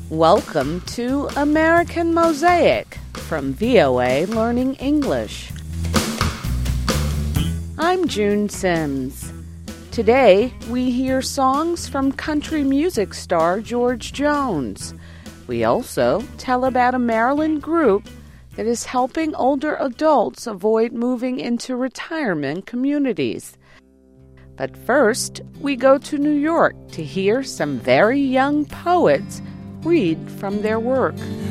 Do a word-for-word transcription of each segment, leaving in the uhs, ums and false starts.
Welcome to American Mosaic from V O A Learning English. I'm June Sims. Today, we hear songs from country music star George Jones. We also tell about a Maryland group that is helping older adults avoid moving into retirement communities. But first, we go to New York to hear some very young poets read from their work.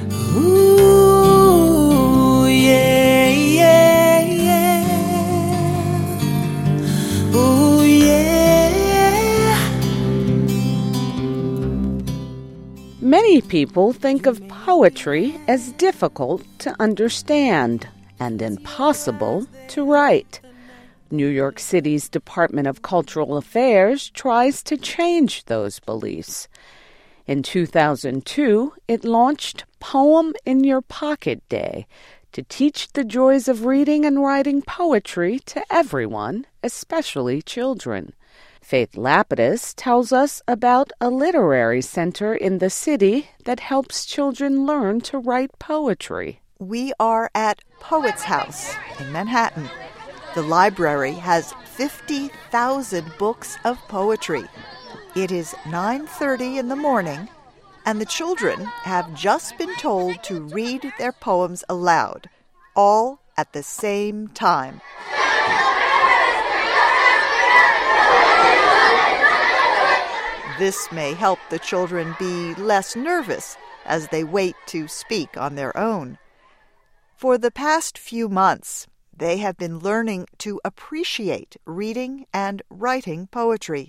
Ooh, yeah, yeah, yeah. Ooh, yeah. Many people think of poetry as difficult to understand and impossible to write. New York City's Department of Cultural Affairs tries to change those beliefs. In two thousand two, it launched Poem in Your Pocket Day to teach the joys of reading and writing poetry to everyone, especially children. Faith Lapidus tells us about a literary center in the city that helps children learn to write poetry. We are at Poets House in Manhattan. The library has fifty thousand books of poetry. It is nine thirty in the morning, and the children have just been told to read their poems aloud, all at the same time. This may help the children be less nervous as they wait to speak on their own. For the past few months, they have been learning to appreciate reading and writing poetry.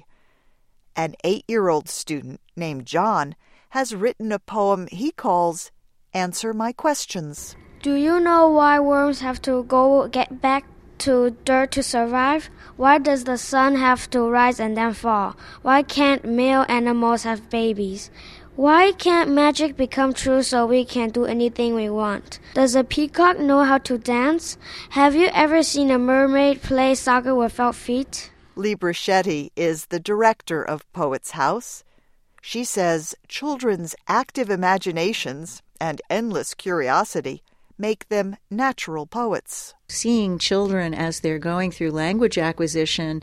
An eight-year-old student named John has written a poem he calls Answer My Questions. Do you know why worms have to go get back to dirt to survive? Why does the sun have to rise and then fall? Why can't male animals have babies? Why can't magic become true so we can do anything we want? Does a peacock know how to dance? Have you ever seen a mermaid play soccer without feet? Lee Bruschetti is the director of Poets House. She says children's active imaginations and endless curiosity make them natural poets. Seeing children as they're going through language acquisition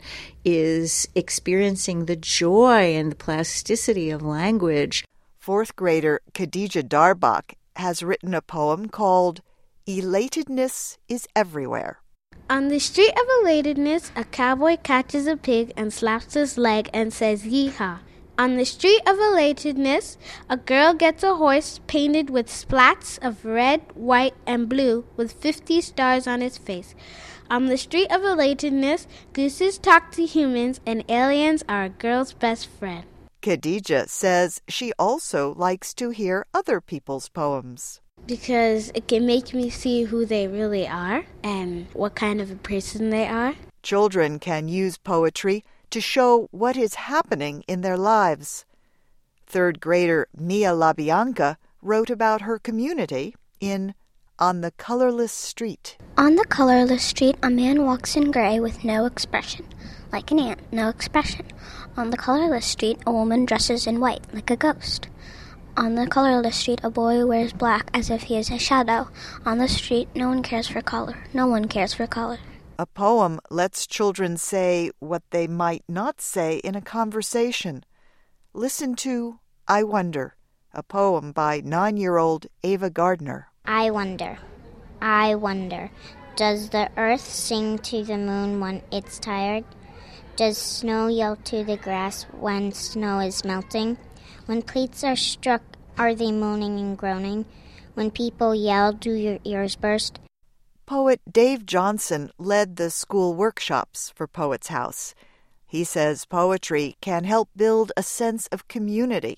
is experiencing the joy and the plasticity of language. Fourth grader Khadija Darbach has written a poem called Elatedness is Everywhere. On the street of Elatedness, a cowboy catches a pig and slaps his leg and says yeehaw. On the street of Elatedness, a girl gets a horse painted with splats of red, white, and blue with fifty stars on its face. On the street of Elatedness, gooses talk to humans and aliens are a girl's best friend. Khadija says she also likes to hear other people's poems. Because it can make me see who they really are and what kind of a person they are. Children can use poetry to show what is happening in their lives. Third grader Mia LaBianca wrote about her community in On the Colorless Street. On the colorless street, a man walks in gray with no expression, like an ant, no expression. On the colorless street, a woman dresses in white, like a ghost. On the colorless street, a boy wears black as if he is a shadow. On the street, no one cares for color. No one cares for color. A poem lets children say what they might not say in a conversation. Listen to I Wonder, a poem by nine-year-old Ava Gardner. I wonder, I wonder, does the earth sing to the moon when it's tired? Does snow yell to the grass when snow is melting? When plates are struck, are they moaning and groaning? When people yell, do your ears burst? Poet Dave Johnson led the school workshops for Poets House. He says poetry can help build a sense of community.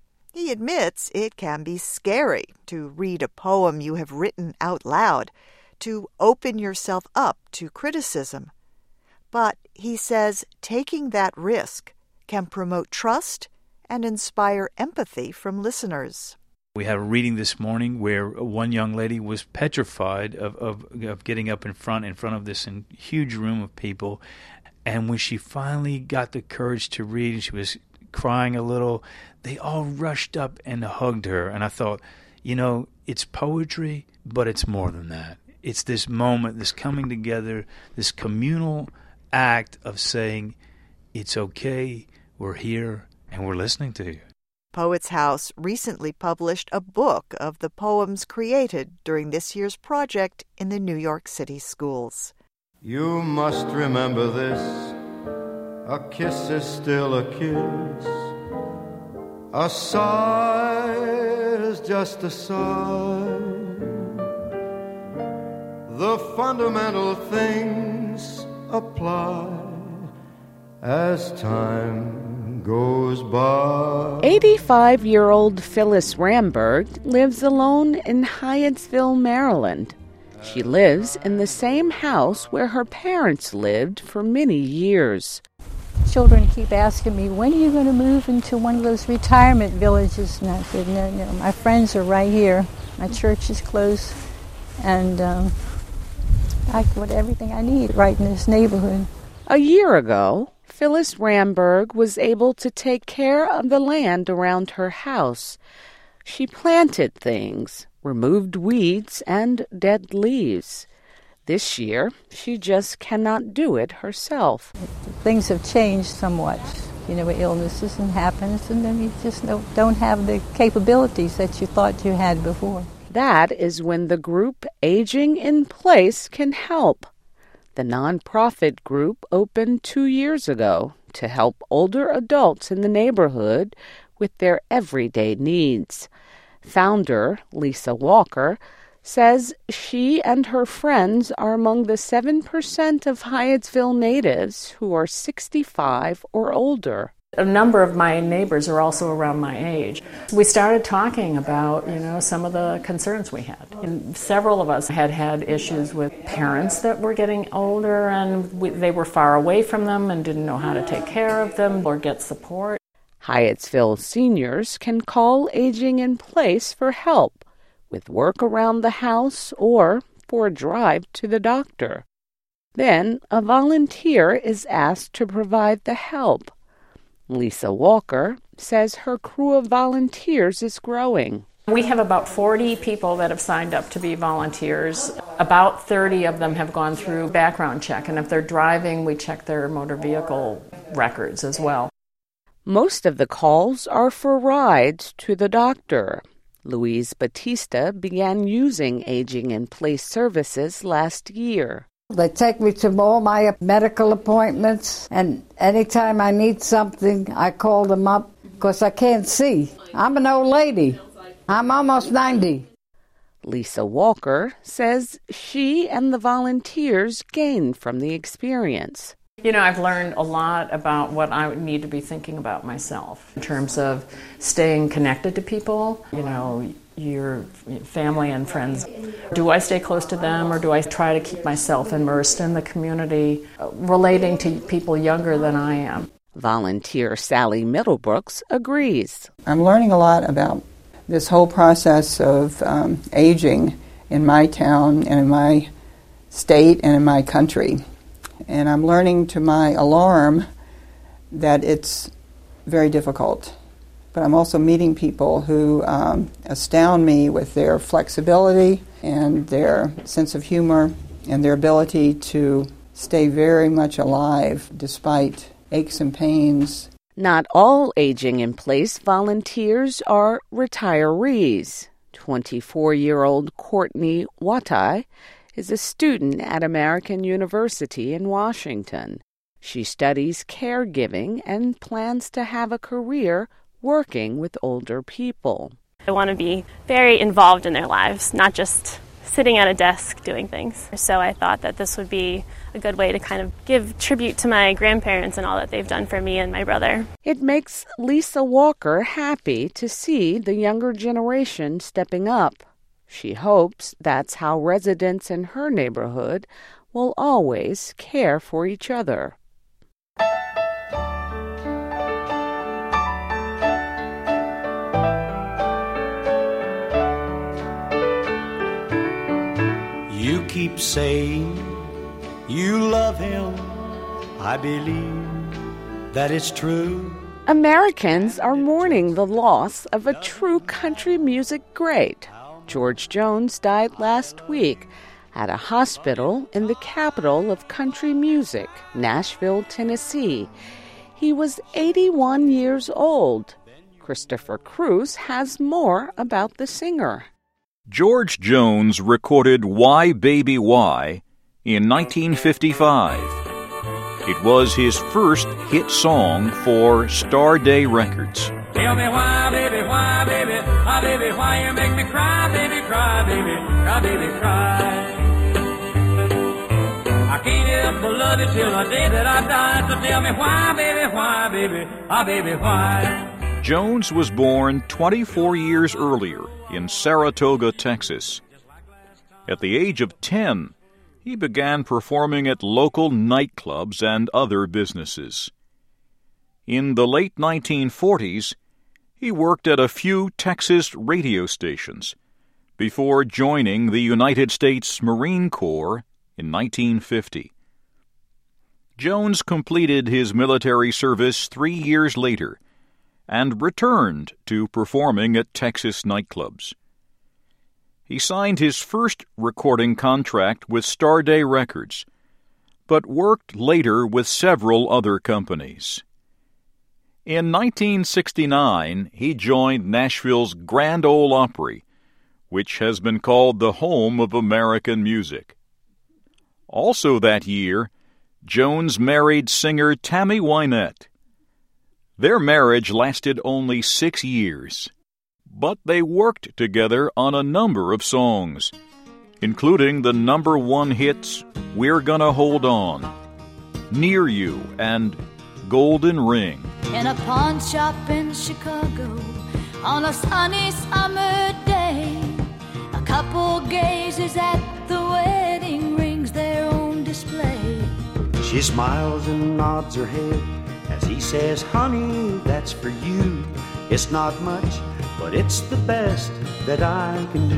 He admits it can be scary to read a poem you have written out loud, to open yourself up to criticism. But he says taking that risk can promote trust and inspire empathy from listeners. We had a reading this morning where one young lady was petrified of, of, of getting up in front, in front of this huge room of people. And when she finally got the courage to read, and she was crying a little. They all rushed up and hugged her. And I thought, you know, it's poetry, but it's more than that. It's this moment, this coming together, this communal act of saying, it's okay, we're here, and we're listening to you. Poets House recently published a book of the poems created during this year's project in the New York City schools. You must remember this, a kiss is still a kiss, a sigh is just a sigh. The fundamental things apply as time goes by. eighty-five-year-old Phyllis Ramberg lives alone in Hyattsville, Maryland. She lives in the same house where her parents lived for many years. Children keep asking me, when are you going to move into one of those retirement villages? And I said, no, no, my friends are right here. My church is close, and um, I got everything I need right in this neighborhood. A year ago, Phyllis Ramberg was able to take care of the land around her house. She planted things, removed weeds and dead leaves. This year, she just cannot do it herself. Things have changed somewhat, you know, with illnesses and happens, and then you just don't, don't have the capabilities that you thought you had before. That is when the group Aging in Place can help. The nonprofit group opened two years ago to help older adults in the neighborhood with their everyday needs. Founder Lisa Walker says she and her friends are among the seven percent of Hyattsville natives who are sixty-five or older. A number of my neighbors are also around my age. We started talking about, you know, some of the concerns we had. And several of us had had issues with parents that were getting older, and we, they were far away from them and didn't know how to take care of them or get support. Hyattsville seniors can call Aging in Place for help with work around the house or for a drive to the doctor. Then a volunteer is asked to provide the help. Lisa Walker says her crew of volunteers is growing. We have about forty people that have signed up to be volunteers. About thirty of them have gone through background check, and if they're driving, we check their motor vehicle records as well. Most of the calls are for rides to the doctor. Louise Batista began using Aging in Place services last year. They take me to all my medical appointments, and anytime I need something, I call them up because I can't see. I'm an old lady. I'm almost ninety. Lisa Walker says she and the volunteers gain from the experience. You know, I've learned a lot about what I need to be thinking about myself in terms of staying connected to people, you know, your family and friends. Do I stay close to them, or do I try to keep myself immersed in the community, relating to people younger than I am? Volunteer Sally Middlebrooks agrees. I'm learning a lot about this whole process of um, aging in my town and in my state and in my country. And I'm learning to my alarm that it's very difficult. But I'm also meeting people who um, astound me with their flexibility and their sense of humor and their ability to stay very much alive despite aches and pains. Not all Aging in Place volunteers are retirees. twenty-four-year-old Courtney Watai is a student at American University in Washington. She studies caregiving and plans to have a career working with older people. I want to be very involved in their lives, not just sitting at a desk doing things. So I thought that this would be a good way to kind of give tribute to my grandparents and all that they've done for me and my brother. It makes Lisa Walker happy to see the younger generation stepping up. She hopes that's how residents in her neighborhood will always care for each other. You keep saying you love him. I believe that it's true. Americans are mourning the loss of a true country music great. George Jones died last week at a hospital in the capital of country music, Nashville, Tennessee. He was eighty-one years old. Christopher Cruz has more about the singer. George Jones recorded Why Baby Why in nineteen fifty-five. It was his first hit song for Star Day Records. Tell me why, baby, why, baby, why, baby, why you make me cry, baby, cry, baby, cry, baby, cry. I can't help but love you till the day that I die, so tell me why, baby, why, baby, why, baby, why. Jones was born twenty-four years earlier in Saratoga, Texas. At the age of ten, he began performing at local nightclubs and other businesses. In the late nineteen forties, he worked at a few Texas radio stations before joining the United States Marine Corps in nineteen fifty. Jones completed his military service three years later and returned to performing at Texas nightclubs. He signed his first recording contract with Star Day Records, but worked later with several other companies. In nineteen sixty-nine, he joined Nashville's Grand Ole Opry, which has been called the home of American music. Also that year, Jones married singer Tammy Wynette. Their marriage lasted only six years. But they worked together on a number of songs, including the number one hits We're Gonna Hold On, Near You, and Golden Ring. In a pawn shop in Chicago, on a sunny summer day, a couple gazes at the wedding rings they're on display. She smiles and nods her head as he says, honey, that's for you. It's not much, but it's the best that I can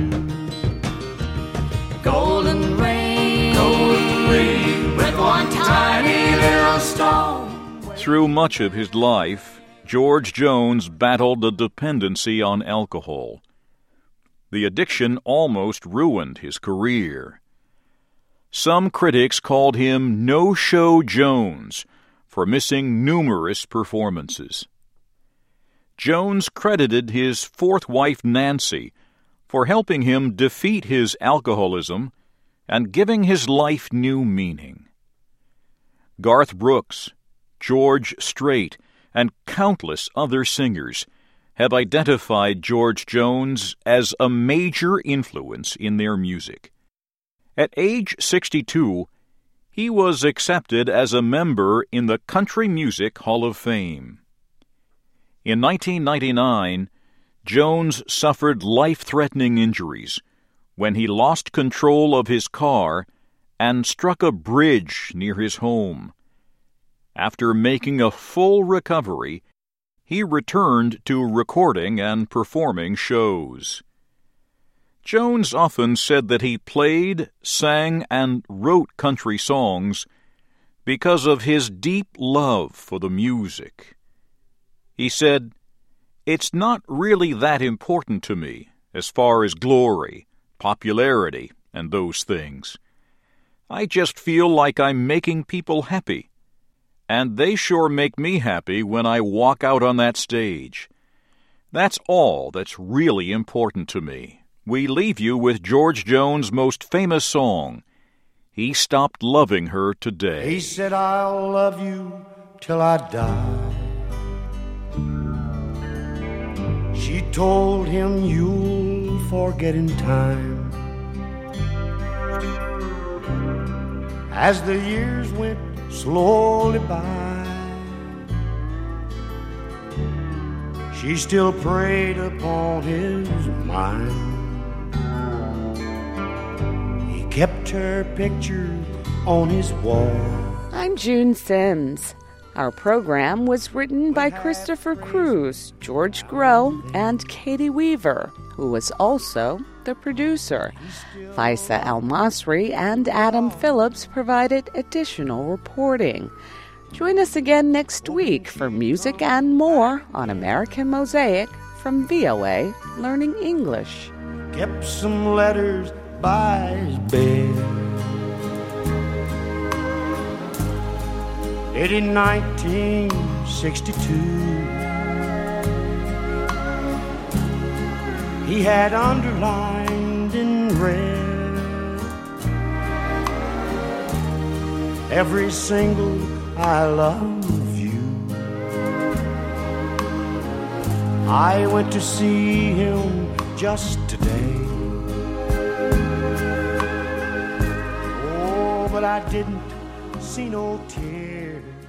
do. Golden ring, golden ring, with one tiny little stone. Through much of his life, George Jones battled a dependency on alcohol. The addiction almost ruined his career. Some critics called him No-Show Jones for missing numerous performances. Jones credited his fourth wife, Nancy, for helping him defeat his alcoholism and giving his life new meaning. Garth Brooks, George Strait, and countless other singers have identified George Jones as a major influence in their music. At age sixty-two, he was accepted as a member in the Country Music Hall of Fame. In nineteen ninety-nine, Jones suffered life-threatening injuries when he lost control of his car and struck a bridge near his home. After making a full recovery, he returned to recording and performing shows. Jones often said that he played, sang, and wrote country songs because of his deep love for the music. He said, "It's not really that important to me as far as glory, popularity, and those things. I just feel like I'm making people happy, and they sure make me happy when I walk out on that stage. That's all that's really important to me." We leave you with George Jones' most famous song, He Stopped Loving Her Today. He said, I'll love you till I die. She told him, you'll forget in time. As the years went slowly by, she still preyed upon his mind. He kept her picture on his wall. I'm June Sims. Our program was written by Christopher Cruz, George Groh, and Katie Weaver, who was also the producer. Faisa El Masri and Adam Phillips provided additional reporting. Join us again next week for music and more on American Mosaic from V O A Learning English. Kept some letters by his bed. It in nineteen sixty-two. He had underlined in red every single I love you. I went to see him just today. Oh, but I didn't see no tears.